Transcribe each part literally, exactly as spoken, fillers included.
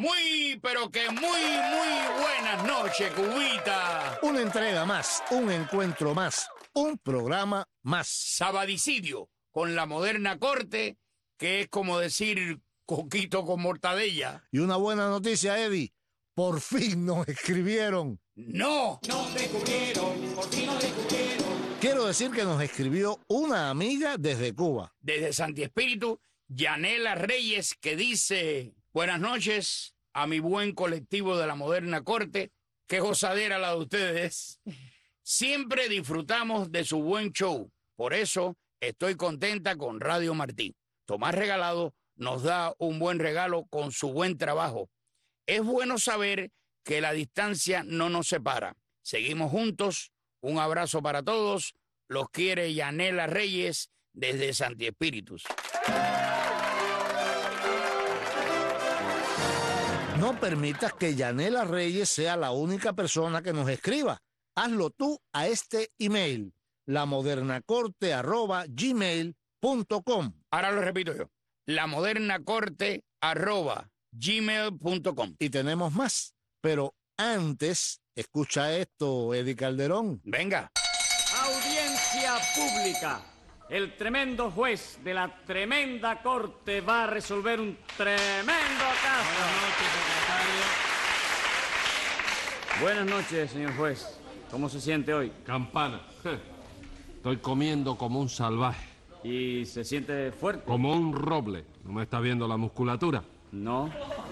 Muy, pero que muy, muy buenas noches, Cubita. Una entrega más, un encuentro más, un programa más. Sabadicidio con la moderna corte, que es como decir coquito con mortadella. Y una buena noticia, Eddie. Por fin nos escribieron. ¡No! Nos descubrieron, por fin nos descubrieron. Quiero decir que nos escribió una amiga desde Cuba. Desde Santi Espíritu, Yanela Reyes, que dice: buenas noches a mi buen colectivo de la moderna corte. Qué gozadera la de ustedes. Siempre disfrutamos de su buen show. Por eso estoy contenta con Radio Martí. Tomás Regalado nos da un buen regalo con su buen trabajo. Es bueno saber que la distancia no nos separa. Seguimos juntos. Un abrazo para todos. Los quiere Yanela Reyes desde Santi Espíritus. No permitas que Yanela Reyes sea la única persona que nos escriba. Hazlo tú a este email, lamodernacorte arroba gmail punto com. Ahora lo repito yo, lamodernacorte arroba gmail punto com. Y tenemos más, pero antes, escucha esto, Eddie Calderón. Venga. Audiencia pública. El tremendo juez de la tremenda corte va a resolver un tremendo caso. Buenas noches, secretario. Buenas noches, señor juez. ¿Cómo se siente hoy? Campana. Estoy comiendo como un salvaje. ¿Y se siente fuerte? Como un roble. ¿No me está viendo la musculatura? No.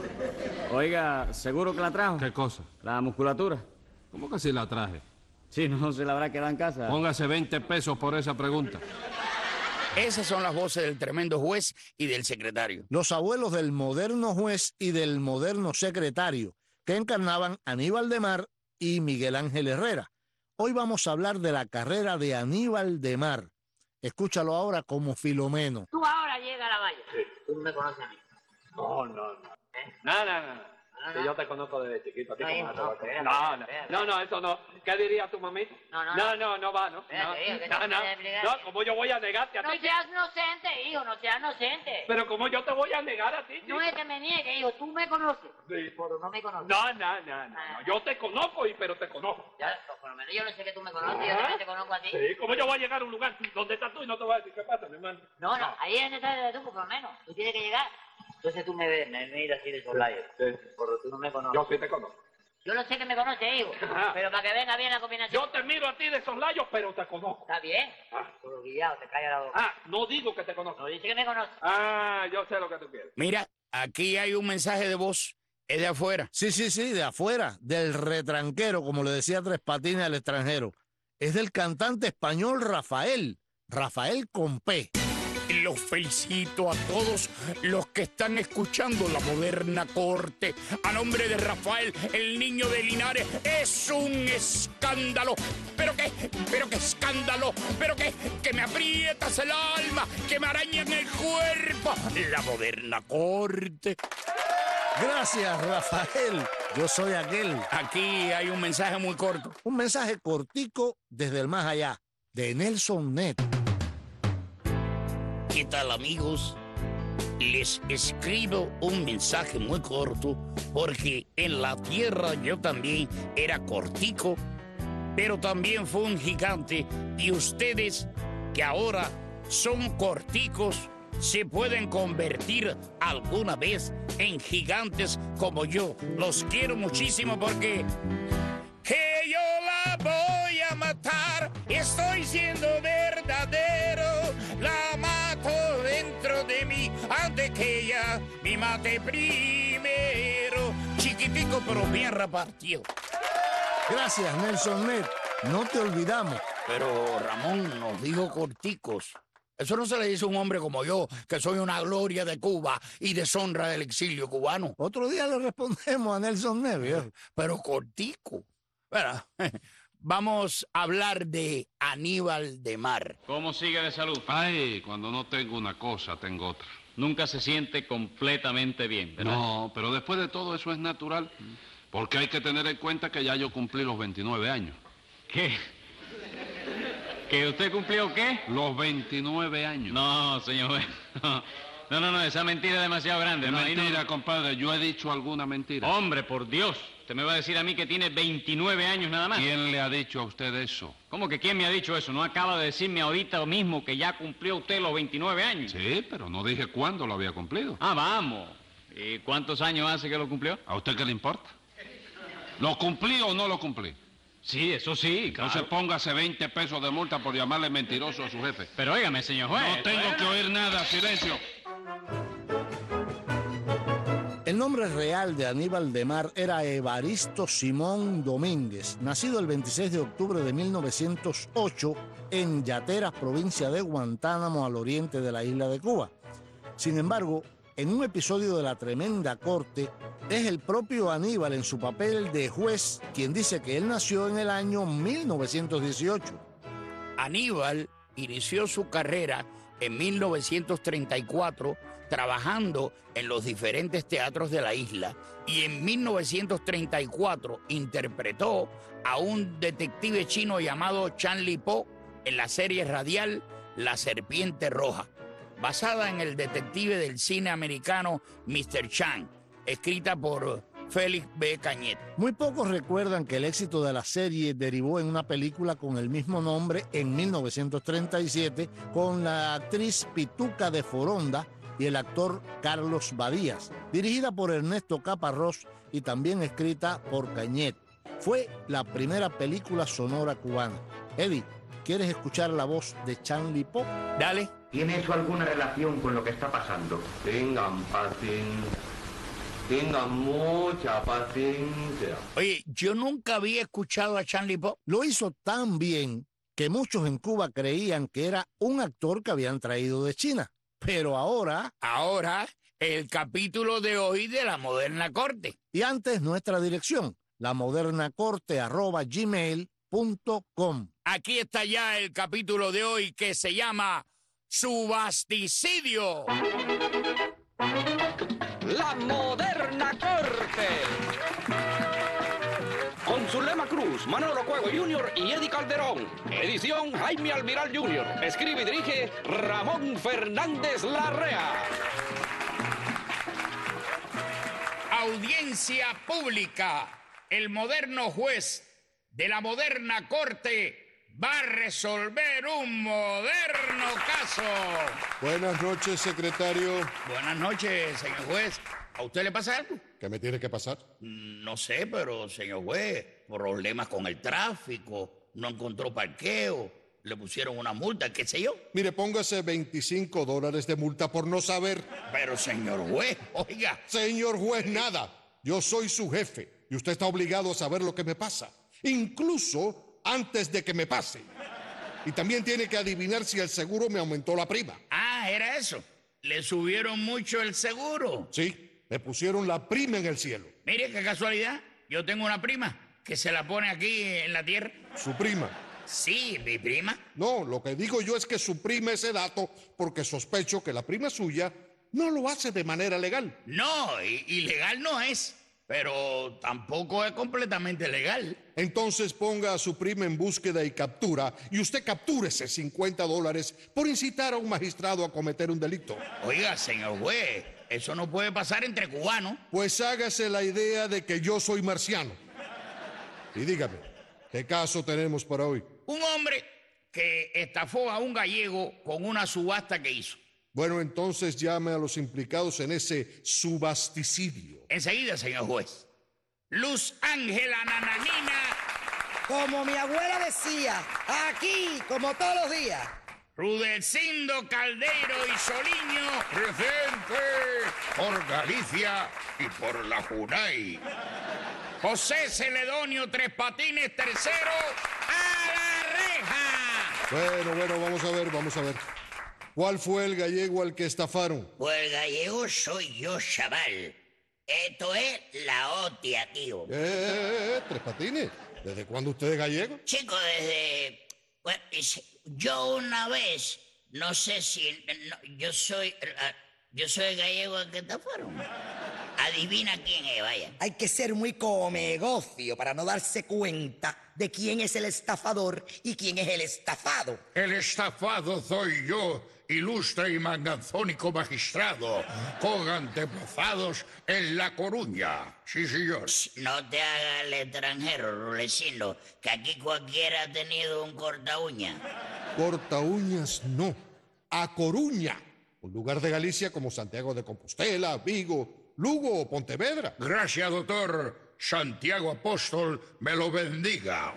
Oiga, ¿seguro que la trajo? ¿Qué cosa? ¿La musculatura? ¿Cómo que si la traje? Sí, no se la habrá quedado en casa. Póngase veinte pesos por esa pregunta. Esas son las voces del tremendo juez y del secretario. Los abuelos del moderno juez y del moderno secretario, que encarnaban Aníbal de Mar y Miguel Ángel Herrera. Hoy vamos a hablar de la carrera de Aníbal de Mar. Escúchalo ahora como Filomeno. Tú ahora llega a la valla. Sí. Tú no me conoces a mí. No, no, no. ¿Eh? No, no, no. No, Que no. yo te conozco desde chiquito. ¿A ti No, cómo hijo, no te vas a no, conocer? espérate, No, no. espérate. No, no, eso no. ¿Qué diría tu mamita? No, no, no. no. No, no va, ¿no? Espérate, No, hijo, que no, te no. voy a explicar. No, ¿cómo yo voy a negarte a No ti? seas inocente, hijo, no seas inocente. Pero ¿cómo yo te voy a negar a ti, chico? No es que me niegue, hijo, tú me conoces. Sí. Pero no me conoces. No, no, no, no, no. Yo te conozco, y pero te conozco. Ya, pues, por lo menos yo no sé que tú me conoces, yo ¿Ah? también te conozco a ti. Sí, ¿cómo yo voy a llegar a un lugar donde estás tú y no te voy a decir qué pasa, mi hermano? No, no, ahí es necesario de tú, por lo menos. Tú tienes que llegar. Entonces tú me ves, me miras así de soslayo. Sí. Pero tú no me conoces. Yo sí te conozco. Yo no sé que me conoces, hijo. Ajá. Pero para que venga bien la combinación. Yo te miro a ti de soslayo, pero te conozco. Está bien. Ah. Pero guillado, te calla la boca. Ah, no digo que te conozco. No dice que me conoce. Ah, yo sé lo que tú quieres. Mira, aquí hay un mensaje de voz. Es de afuera. Sí, sí, sí, de afuera, del retranquero, como le decía Tres Patines al extranjero. Es del cantante español Rafael, Rafael con P. Los felicito a todos los que están escuchando la moderna corte. A nombre de Rafael, el niño de Linares, es un escándalo. ¿Pero qué? ¿Pero qué escándalo? ¿Pero qué? Que me aprietas el alma, que me arañan el cuerpo. La moderna corte. Gracias, Rafael. Yo soy aquel. Aquí hay un mensaje muy corto. Un mensaje cortico desde el más allá, de Nelson Net. ¿Qué tal, amigos? Les escribo un mensaje muy corto porque en la tierra yo también era cortico, pero también fue un gigante, y ustedes que ahora son corticos se pueden convertir alguna vez en gigantes como yo. Los quiero muchísimo porque que yo la voy a matar, estoy siendo verdadero, la mato dentro de mí antes que ella me mate primero. Chiquitico pero bien repartido. Gracias, Nelson Net. No te olvidamos. Pero Ramón nos dijo corticos. Eso no se le dice a un hombre como yo, que soy una gloria de Cuba y deshonra del exilio cubano. Otro día le respondemos a Nelson Net, viejo. Pero cortico. Bueno, vamos a hablar de Aníbal de Mar. ¿Cómo sigue de salud? Ay, cuando no tengo una cosa, tengo otra. Nunca se siente completamente bien, ¿verdad? No, pero después de todo eso es natural. Porque hay que tener en cuenta que ya yo cumplí los veintinueve años. ¿Qué? ¿Que usted cumplió qué? Los veintinueve años. No, señor juez. No, no, no, esa mentira es demasiado grande. ¿Qué No, ahí no- mentira, compadre? ¿Yo he dicho alguna mentira? Hombre, por Dios. Usted me va a decir a mí que tiene veintinueve años nada más. ¿Quién le ha dicho a usted eso? ¿Cómo que quién me ha dicho eso? ¿No acaba de decirme ahorita mismo que ya cumplió usted los veintinueve años? Sí, pero no dije cuándo lo había cumplido. Ah, vamos. ¿Y cuántos años hace que lo cumplió? ¿A usted qué le importa? ¿Lo cumplí o no lo cumplí? Sí, eso sí, claro. Entonces póngase veinte pesos de multa por llamarle mentiroso a su jefe. Pero óigame, señor juez. No tengo bueno. que oír nada, silencio. El nombre real de Aníbal de Mar era Evaristo Simón Domínguez, nacido el veintiséis de octubre de mil novecientos ocho en Yateras, provincia de Guantánamo, al oriente de la isla de Cuba. Sin embargo, en un episodio de La Tremenda Corte, es el propio Aníbal en su papel de juez quien dice que él nació en el año mil novecientos dieciocho. Aníbal inició su carrera en mil novecientos treinta y cuatro trabajando en los diferentes teatros de la isla y en mil novecientos treinta y cuatro interpretó a un detective chino llamado Chan Li Po en la serie radial La Serpiente Roja, basada en el detective del cine americano mister Chan, escrita por Félix B. Cañet. Muy pocos recuerdan que el éxito de la serie derivó en una película con el mismo nombre en mil novecientos treinta y siete con la actriz Pituca de Foronda y el actor Carlos Badías, dirigida por Ernesto Caparrós y también escrita por Cañet. Fue la primera película sonora cubana. Eddie, ¿quieres escuchar la voz de Chan Li Po? Dale. ¿Tiene eso alguna relación con lo que está pasando? Tengan paciencia, tengan mucha paciencia. Oye, yo nunca había escuchado a Chan Li Po. Lo hizo tan bien que muchos en Cuba creían que era un actor que habían traído de China. Pero ahora... Ahora, el capítulo de hoy de La Moderna Corte. Y antes nuestra dirección, lamodernacorte arroba gmail punto com. Aquí está ya el capítulo de hoy que se llama Subasticidio. La Moderna Corte. Con Zulema Cruz, Manolo Cuego junior y Eddie Calderón. Edición Jaime Almiral junior Escribe y dirige Ramón Fernández Larrea. Audiencia pública. El moderno juez de la moderna corte va a resolver un moderno caso. Buenas noches, secretario. Buenas noches, señor juez. ¿A usted le pasa algo? ¿Qué me tiene que pasar? No sé, pero, señor juez, problemas con el tráfico, no encontró parqueo, le pusieron una multa, qué sé yo. Mire, póngase veinticinco dólares de multa por no saber. Pero, señor juez, oiga. Señor juez, nada. Yo soy su jefe y usted está obligado a saber lo que me pasa, incluso antes de que me pase. Y también tiene que adivinar si el seguro me aumentó la prima. Ah, era eso. ¿Le subieron mucho el seguro? Sí. Me pusieron la prima en el cielo. Mire, qué casualidad. Yo tengo una prima que se la pone aquí en la tierra. ¿Su prima? Sí, mi prima. No, lo que digo yo es que suprime ese dato porque sospecho que la prima suya no lo hace de manera legal. No, ilegal no es, pero tampoco es completamente legal. Entonces ponga a su prima en búsqueda y captura y usted captúrese cincuenta dólares por incitar a un magistrado a cometer un delito. Oiga, señor juez, eso no puede pasar entre cubanos. Pues hágase la idea de que yo soy marciano. Y dígame, ¿qué caso tenemos para hoy? Un hombre que estafó a un gallego con una subasta que hizo. Bueno, entonces llame a los implicados en ese subasticidio. Enseguida, señor juez. Luz Ángela Nananina. Como mi abuela decía, aquí, como todos los días. Rudecindo Caldeiro y Soliño. Presente por Galicia y por la Junay. José Celedonio Tres Patines tercero a la reja. Bueno, bueno, vamos a ver, vamos a ver. ¿Cuál fue el gallego al que estafaron? Pues el gallego soy yo, chaval. Esto es la hostia, tío. Eh, eh, eh, Tres Patines. ¿Desde cuándo usted es gallego? Chico, desde... Bueno, yo una vez, no sé si... No, yo soy... Yo soy el gallego al que estafaron. Adivina quién es, vaya. Hay que ser muy comegocio para no darse cuenta de quién es el estafador y quién es el estafado. El estafado soy yo ilustre y manganzónico magistrado, con antepasados en La Coruña. Sí, señor. No te hagas el extranjero, Rulecindo, que aquí cualquiera ha tenido un corta uña. Corta uñas no, a Coruña, un lugar de Galicia como Santiago de Compostela, Vigo, Lugo o Pontevedra. Gracias, doctor. Santiago Apóstol me lo bendiga.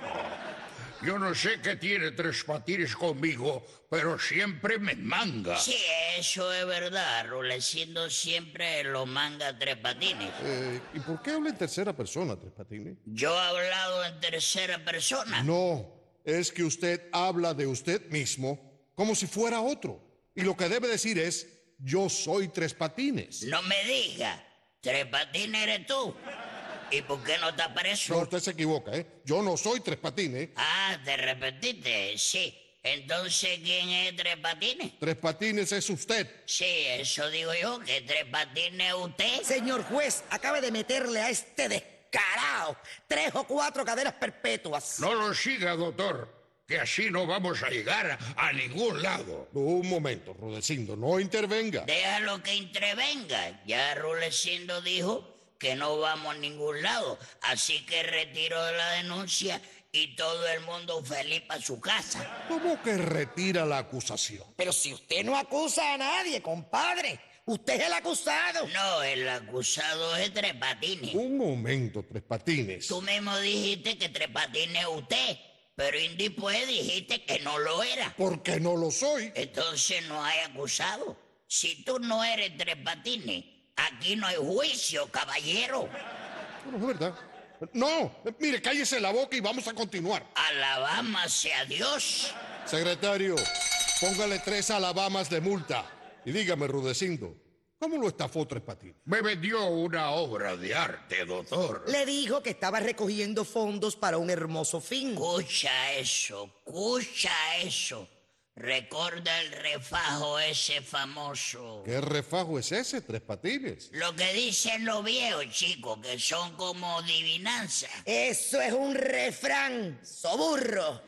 Yo no sé qué tiene Tres Patines conmigo, pero siempre me manga. Sí, eso es verdad. Rulecindo siempre lo manga Tres Patines. Eh, ¿Y por qué habla en tercera persona, Tres Patines? ¿Yo he hablado en tercera persona? No, es que usted habla de usted mismo como si fuera otro. Y lo que debe decir es, yo soy Tres Patines. No me diga, Tres Patines eres tú. ¿Y por qué no te apareció? No, usted se equivoca, ¿eh? Yo no soy Tres Patines. Ah, te repetiste, sí. Entonces, ¿quién es Tres Patines? Tres Patines es usted. Sí, eso digo yo, que Tres Patines es usted. Señor juez, acabe de meterle a este descarado tres o cuatro cadenas perpetuas. No lo siga, doctor, que así no vamos a llegar a ningún lado. Un momento, Rudecindo, no intervenga. Déjalo que intervenga. Ya Rulecindo dijo que no vamos a ningún lado, así que retiro la denuncia y todo el mundo feliz para su casa. ¿Cómo que retira la acusación? Pero si usted no acusa a nadie, compadre. Usted es el acusado. No, el acusado es Tres Patines. Un momento, Tres Patines. Tú mismo dijiste que Tres Patines es usted, pero y después dijiste que no lo era. Porque no lo soy. Entonces no hay acusado. Si tú no eres Tres Patines, aquí no hay juicio, caballero. No, es verdad. No, mire, cállese la boca y vamos a continuar. Alabama sea Dios. Secretario, póngale tres alabamas de multa. Y dígame, Rudecindo, ¿cómo lo estafó Tres Patines? Me vendió una obra de arte, doctor. Le dijo que estaba recogiendo fondos para un hermoso fin. Escucha eso, escucha eso. Recuerda el refajo ese famoso. ¿Qué refajo es ese, Tres Patines? Lo que dicen los viejos, chicos, que son como adivinanzas. Eso es un refrán, soburro.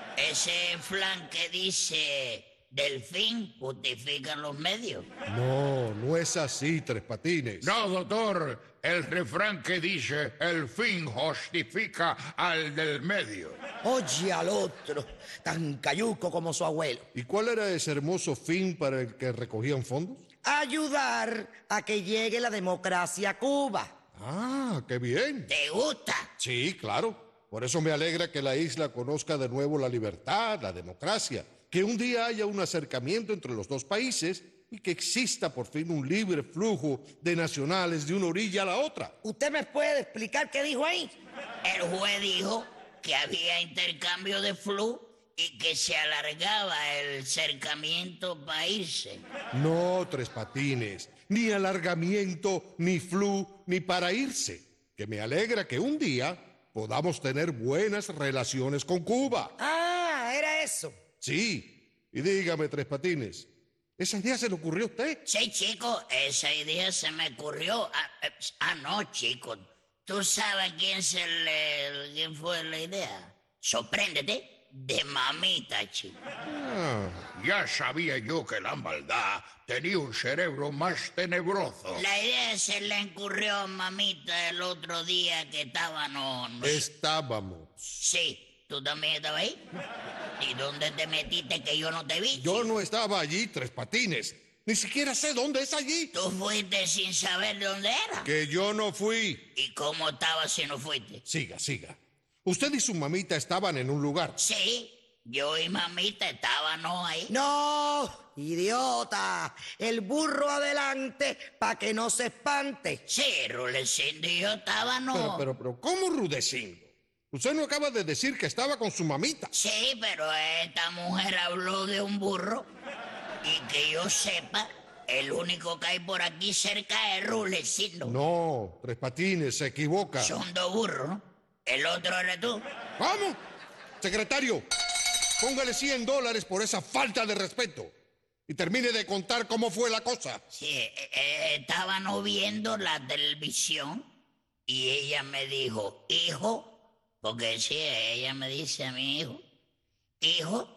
Ese flan que dice del fin justifican los medios. No, no es así, Tres Patines. No, doctor, el refrán que dice el fin justifica al del medio. Oye al otro, tan cayuco como su abuelo. ¿Y cuál era ese hermoso fin para el que recogían fondos? Ayudar a que llegue la democracia a Cuba. Ah, qué bien. ¿Te gusta? Sí, claro. Por eso me alegra que la isla conozca de nuevo la libertad, la democracia, que un día haya un acercamiento entre los dos países y que exista por fin un libre flujo de nacionales de una orilla a la otra. ¿Usted me puede explicar qué dijo ahí? El juez dijo que había intercambio de flu y que se alargaba el cercamiento para irse. No, Tres Patines, ni alargamiento, ni flu, ni para irse. Que me alegra que un día podamos tener buenas relaciones con Cuba. Ah, era eso. Sí, y dígame, Tres Patines, ¿esa idea se le ocurrió a usted? Sí, chico, esa idea se me ocurrió. Ah, eh, ah no, chico. ¿Tú sabes quién, se le, quién fue la idea? Sorpréndete, de mamita, chico. Ah. Ya sabía yo que la maldad tenía un cerebro más tenebroso. La idea se le ocurrió a mamita el otro día que estábamos... No sé. Estábamos. Sí. ¿Tú también estabas ahí? ¿Y dónde te metiste que yo no te vi? Yo no estaba allí, Tres Patines. Ni siquiera sé dónde es allí. ¿Tú fuiste sin saber dónde era? Que yo no fui. ¿Y cómo estabas si no fuiste? Siga, siga. Usted y su mamita estaban en un lugar. Sí, yo y mamita estábamos ahí. No, idiota. El burro adelante para que no se espante. Sí, Rulecindo y yo estábamos... Pero, pero, pero, ¿cómo Rudecindo? Usted no acaba de decir que estaba con su mamita. Sí, pero esta mujer habló de un burro. Y que yo sepa, el único que hay por aquí cerca es Rulecindo. No, Tres Patines, se equivoca. Son dos burros, ¿no? El otro eres tú. ¿Cómo? Secretario, póngale cien dólares por esa falta de respeto. Y termine de contar cómo fue la cosa. Sí, eh, eh, estábamos viendo la televisión y ella me dijo, hijo, porque sí, ella me dice a mi hijo, hijo,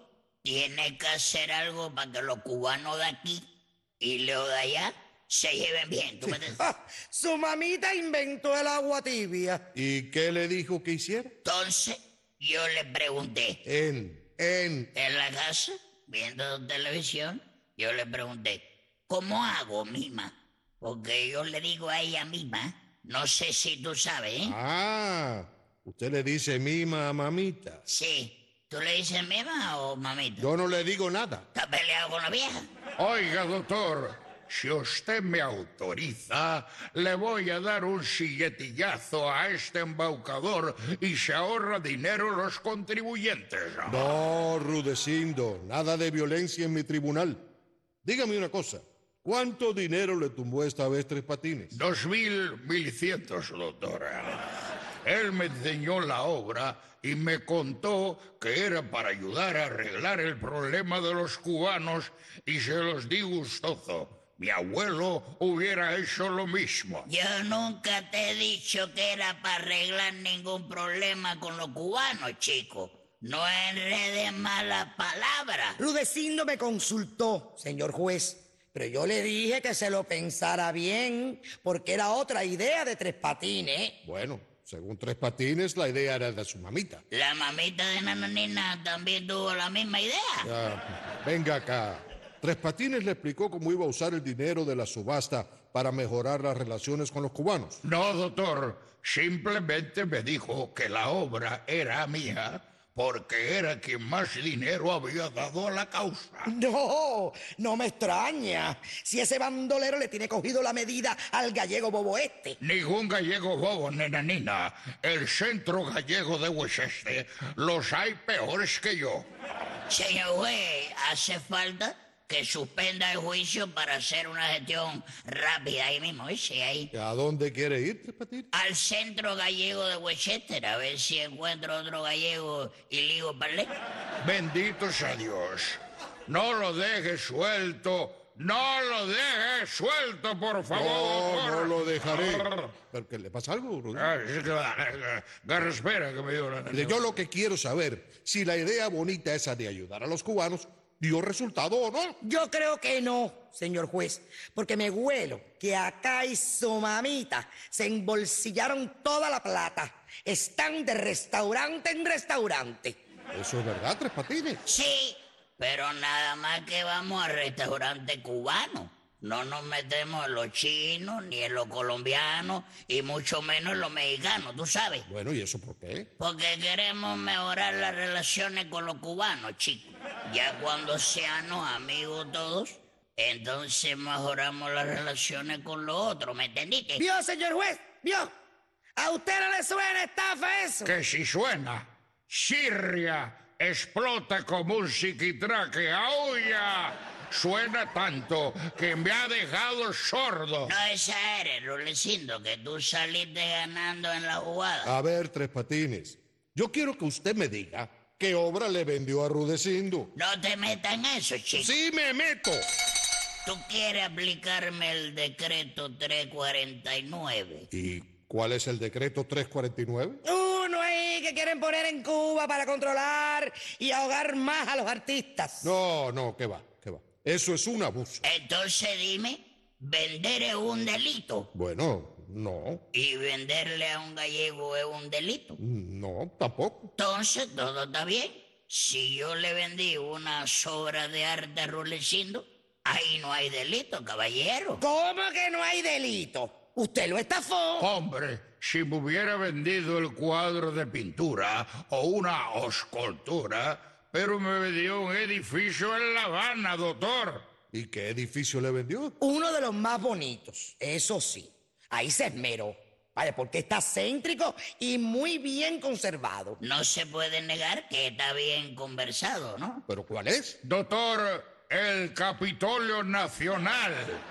tiene que hacer algo para que los cubanos de aquí y los de allá se lleven bien. ¿Tú me entiendes? Ah, su mamita inventó el agua tibia. ¿Y qué le dijo que hiciera? Entonces, yo le pregunté. En, en... En la casa, viendo televisión, yo le pregunté, ¿cómo hago, mima? Porque yo le digo a ella misma, no sé si tú sabes, ¿eh? Ah, usted le dice mima a mamita. Sí. ¿Tú le dices mima o mamita? Yo no le digo nada. ¿Estás peleado con la vieja? Oiga, doctor, si usted me autoriza, le voy a dar un silletillazo a este embaucador y se ahorra dinero los contribuyentes. No, Rudecindo, nada de violencia en mi tribunal. Dígame una cosa, ¿cuánto dinero le tumbó esta vez Tres Patines? Dos mil mil cientos, doctora. Él me enseñó la obra y me contó que era para ayudar a arreglar el problema de los cubanos y se los di gustoso. Mi abuelo hubiera hecho lo mismo. Yo nunca te he dicho que era para arreglar ningún problema con los cubanos, chico. No enredes malas palabras. Rudecindo me consultó, señor juez, pero yo le dije que se lo pensara bien, porque era otra idea de Tres Patines. Bueno, según Tres Patines, la idea era de su mamita. La mamita de Nananina también tuvo la misma idea. Ya, venga acá. Tres Patines le explicó cómo iba a usar el dinero de la subasta para mejorar las relaciones con los cubanos. No, doctor. Simplemente me dijo que la obra era mía porque era quien más dinero había dado a la causa. No, no me extraña. Si ese bandolero le tiene cogido la medida al gallego bobo este. Ningún gallego bobo, Nananina. El centro gallego de Westchester los hay peores que yo. Señor juez, hace falta que suspenda el juicio para hacer una gestión rápida ahí mismo, ¿sí? Ahí. ¿A dónde quiere ir, Tres Patines? Al centro gallego de Westchester, a ver si encuentro otro gallego y ligo parlé. Bendito sea Dios. No lo deje suelto. No lo deje suelto, por favor. No, no lo dejaré. ¿Pero qué le pasa algo, Rudy? Ah, es que la garra espera que me dio la... Mire, yo lo que quiero saber, si la idea bonita esa de ayudar a los cubanos dio resultado o no. Yo creo que no, señor juez, porque me huelo que acá y su mamita se embolsillaron toda la plata. Están de restaurante en restaurante. ¿Eso es verdad, Tres Patines? Sí, pero nada más que vamos a restaurante cubano. No nos metemos en los chinos, ni en los colombianos, y mucho menos en los mexicanos, ¿tú sabes? Bueno, ¿y eso por qué? Porque queremos mejorar las relaciones con los cubanos, chicos. Ya cuando seamos amigos todos, entonces mejoramos las relaciones con los otros, ¿me entendiste? ¿Vio, señor juez? ¿Vio? ¿A usted no le suena estafa eso? Que si suena. Siria explota como un psiquitraque. ¡Auya! Suena tanto que me ha dejado sordo. No exageres, Rulecindo, que tú saliste ganando en la jugada. A ver, Tres Patines, yo quiero que usted me diga qué obra le vendió a Rudecindo. No te metas en eso, chico. ¡Sí me meto! Tú quieres aplicarme el decreto trescientos cuarenta y nueve. ¿Y cuál es el decreto trescientos cuarenta y nueve? Uno ahí que quieren poner en Cuba para controlar y ahogar más a los artistas. No, no, ¿qué va? ¿Qué va? Eso es un abuso. Entonces dime, ¿vender es un delito? Bueno, no. ¿Y venderle a un gallego es un delito? No, tampoco. Entonces todo está bien. Si yo le vendí una obra de arte a Rulecindo, ahí no hay delito, caballero. ¿Cómo que no hay delito? Usted lo estafó. Hombre, si me hubiera vendido el cuadro de pintura o una escultura, pero me vendió un edificio en La Habana, doctor. ¿Y qué edificio le vendió? Uno de los más bonitos, eso sí. Ahí se esmeró. Vaya, porque está céntrico y muy bien conservado. No se puede negar que está bien conversado, ¿no? ¿Pero cuál es? Doctor, el Capitolio Nacional.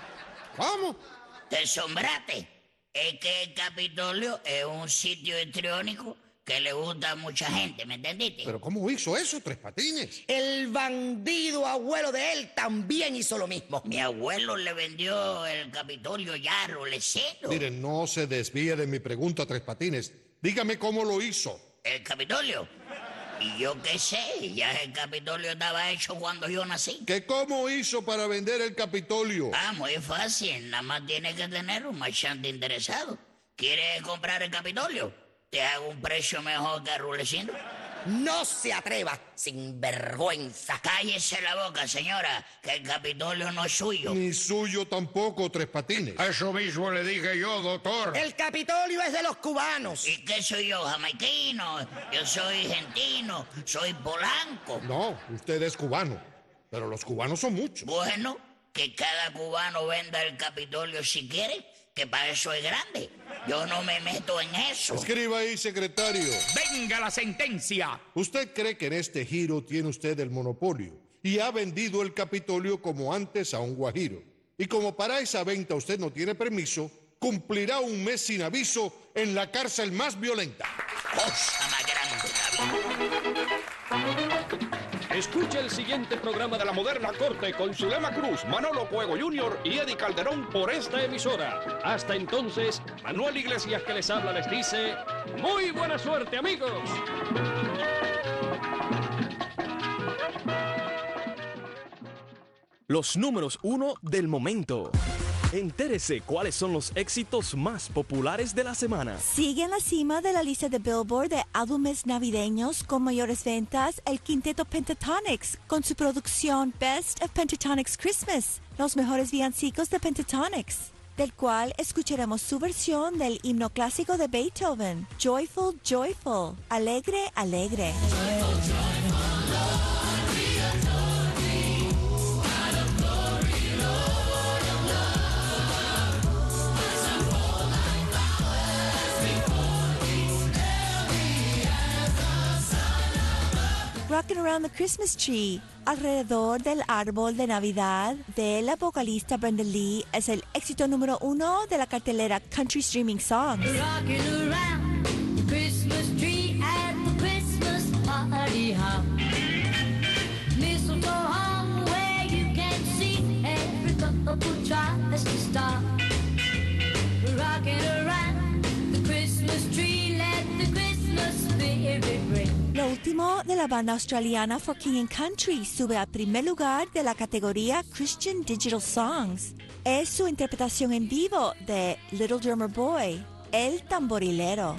¿Cómo? Te sombrate. Es que el Capitolio es un sitio histriónico que le gusta a mucha gente, ¿me entendiste? ¿Pero cómo hizo eso, Tres Patines? El bandido abuelo de él también hizo lo mismo. Mi abuelo le vendió el Capitolio ya a Rulecindo. Mire, no se desvíe de mi pregunta, Tres Patines. Dígame cómo lo hizo. ¿El Capitolio? Y yo qué sé, ya el Capitolio estaba hecho cuando yo nací. ¿Que cómo hizo para vender el Capitolio? Ah, muy fácil, nada más tiene que tener un marchante interesado. ¿Quieres comprar el Capitolio? Te hago un precio mejor que Rulecindo. No se atreva, sinvergüenza. Cállese la boca, señora, que el Capitolio no es suyo. Ni suyo tampoco, Tres Patines. Eso mismo le dije yo, doctor. El Capitolio es de los cubanos. ¿Y qué soy yo, jamaiquino? Yo soy argentino, soy polanco. No, usted es cubano, pero los cubanos son muchos. Bueno, que cada cubano venda el Capitolio si quiere, que para eso es grande. Yo no me meto en eso. Escriba ahí, secretario. ¡Venga la sentencia! ¿Usted cree que en este giro tiene usted el monopolio y ha vendido el Capitolio como antes a un guajiro? Y como para esa venta usted no tiene permiso, cumplirá un mes sin aviso en la cárcel más violenta. Cosa más grande, David. Escuche el siguiente programa de La Moderna Corte con Zulema Cruz, Manolo Cuego junior y Eddie Calderón por esta emisora. Hasta entonces, Manuel Iglesias que les habla les dice, ¡muy buena suerte, amigos! Los números uno del momento. Entérese cuáles son los éxitos más populares de la semana. Sigue en la cima de la lista de Billboard de álbumes navideños con mayores ventas el quinteto Pentatonix con su producción Best of Pentatonix Christmas, los mejores villancicos de Pentatonix, del cual escucharemos su versión del himno clásico de Beethoven, Joyful, Joyful, Alegre, Alegre. Rockin' Around the Christmas Tree, alrededor del árbol de Navidad, de la vocalista Brenda Lee, es el éxito número uno de la cartelera Country Streaming Songs. Rockin' around the Christmas tree at the Christmas party hop. Mistletoe hung where you can see every couple tries to stop. Rockin' around the Christmas tree, let the Christmas spirit ring. Lo último de la banda australiana For King and Country sube al primer lugar de la categoría Christian Digital Songs. Es su interpretación en vivo de Little Drummer Boy, El Tamborilero.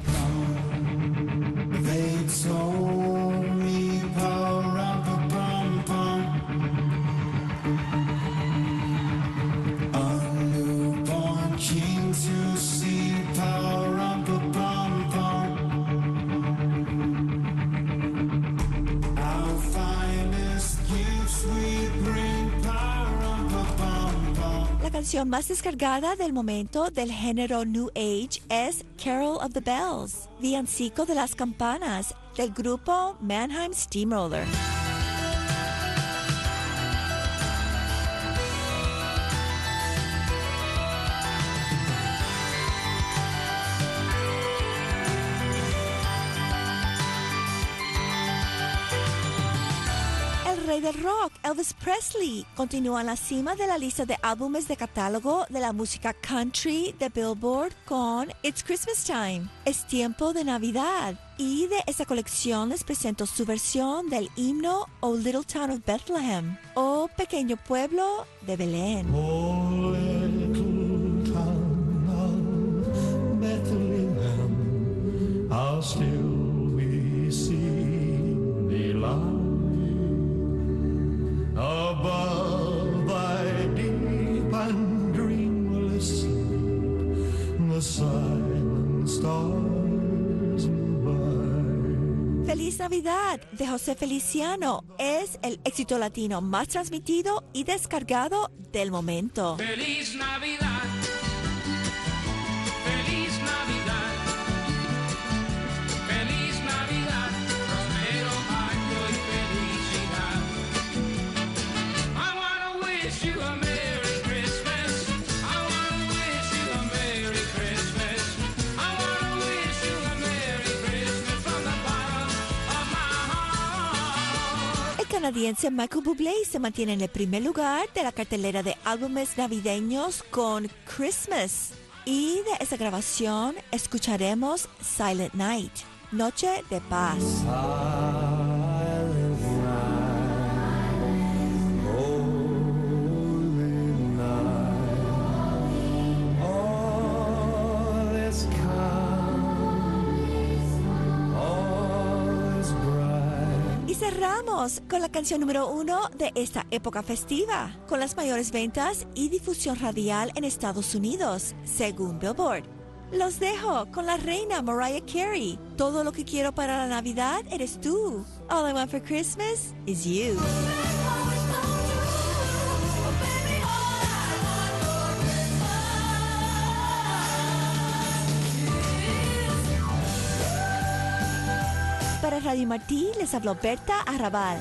La canción más descargada del momento del género New Age es Carol of the Bells, villancico de las campanas, del grupo Mannheim Steamroller. Rey del rock, Elvis Presley, continúa en la cima de la lista de álbumes de catálogo de la música country de Billboard con It's Christmas Time, Es Tiempo de Navidad. Y de esa colección les presento su versión del himno Oh Little Town of Bethlehem, o Pequeño Pueblo de Belén. Oh little town of Bethlehem, how still we see thee lie. Above thy deep and dreamless sea, the silent stars by. Feliz Navidad de José Feliciano es el éxito latino más transmitido y descargado del momento. Feliz Navidad. Feliz Navidad. Feliz Navidad. Prospero año y felicidad. I wanna wish you a Merry Christmas. I wanna wish you a Merry Christmas. I wanna wish you a Merry Christmas from the bottom of my heart. El canadiense Michael Bublé se mantiene en el primer lugar de la cartelera de álbumes navideños con Christmas. Y de esa grabación escucharemos Silent Night, Noche de Paz. Ah. cerramos con la canción número uno de esta época festiva, con las mayores ventas y difusión radial en Estados Unidos, según Billboard. Los dejo con la reina Mariah Carey. Todo lo que quiero para la Navidad eres tú. All I want for Christmas is you. Para Radio Martí les habló Berta Arrabal.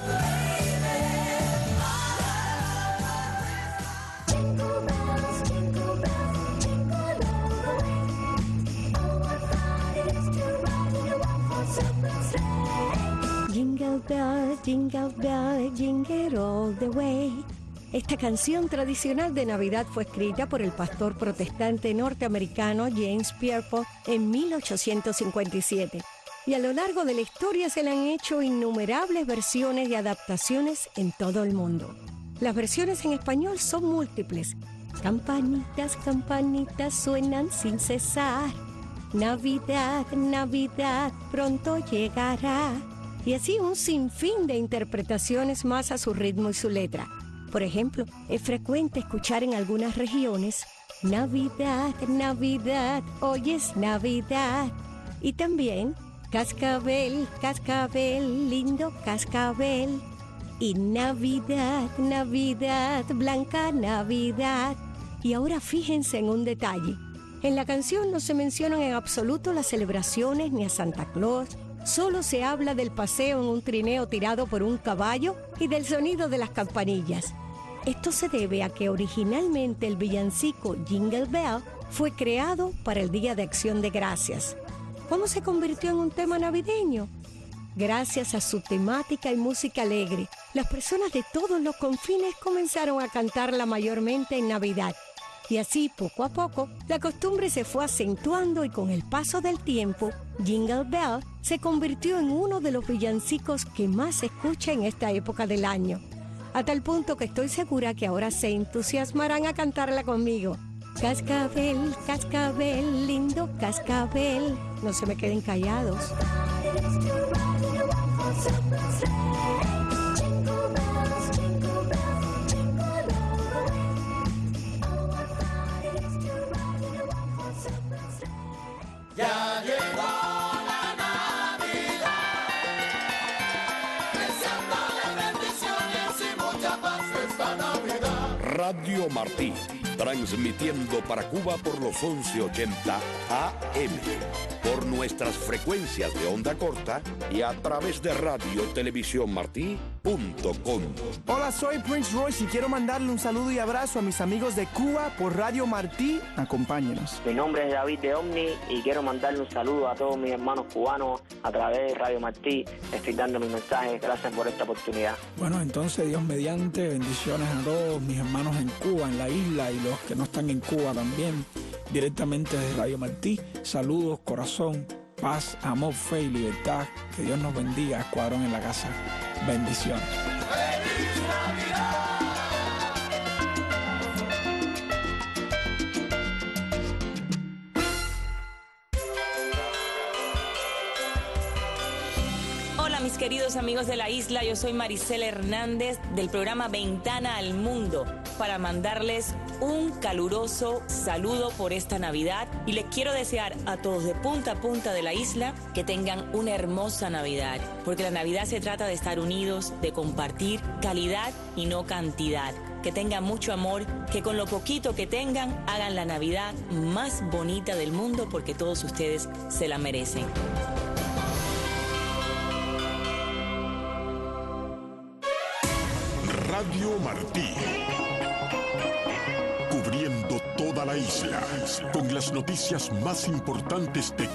Jingle bell, jingle bell, jingle all the way. Esta canción tradicional de Navidad fue escrita por el pastor protestante norteamericano James Pierpont en mil ochocientos cincuenta y siete. Y a lo largo de la historia se le han hecho innumerables versiones y adaptaciones en todo el mundo. Las versiones en español son múltiples. Campanitas, campanitas suenan sin cesar. Navidad, Navidad, pronto llegará. Y así un sinfín de interpretaciones más a su ritmo y su letra. Por ejemplo, es frecuente escuchar en algunas regiones Navidad, Navidad, hoy es Navidad. Y también cascabel, cascabel, lindo cascabel. Y Navidad, Navidad, blanca Navidad. Y ahora fíjense en un detalle. En la canción no se mencionan en absoluto las celebraciones ni a Santa Claus. Solo se habla del paseo en un trineo tirado por un caballo y del sonido de las campanillas. Esto se debe a que originalmente el villancico Jingle Bell fue creado para el Día de Acción de Gracias. ¿Cómo se convirtió en un tema navideño? Gracias a su temática y música alegre, las personas de todos los confines comenzaron a cantarla mayormente en Navidad. Y así, poco a poco, la costumbre se fue acentuando y con el paso del tiempo, Jingle Bell se convirtió en uno de los villancicos que más se escucha en esta época del año. A tal punto que estoy segura que ahora se entusiasmarán a cantarla conmigo. Cascabel, cascabel, lindo cascabel. No se me queden callados. Ya llegó la Navidad, deseándole bendiciones y mucha paz esta Navidad. Radio Martí, transmitiendo para Cuba por los once ochenta A M, por nuestras frecuencias de onda corta y a través de radio televisión martí punto com. Hola, soy Prince Royce y quiero mandarle un saludo y abrazo a mis amigos de Cuba por Radio Martí. Acompáñenos. Mi nombre es David de Omni y quiero mandarle un saludo a todos mis hermanos cubanos a través de Radio Martí. Estoy dando mi mensaje. Gracias por esta oportunidad. Bueno, entonces, Dios mediante, bendiciones a todos mis hermanos en Cuba, en la isla, y los que no están en Cuba también, directamente desde Radio Martí. Saludos, corazón, paz, amor, fe y libertad. Que Dios nos bendiga, escuadrón en la casa. Bendiciones. ¡Feliz Navidad! Hola mis queridos amigos de la isla, yo soy Maricela Hernández del programa Ventana al Mundo para mandarles un caluroso saludo por esta Navidad y les quiero desear a todos de punta a punta de la isla que tengan una hermosa Navidad, porque la Navidad se trata de estar unidos, de compartir calidad y no cantidad. Que tengan mucho amor, que con lo poquito que tengan hagan la Navidad más bonita del mundo, porque todos ustedes se la merecen. Radio Martí, cubriendo toda la isla con las noticias más importantes de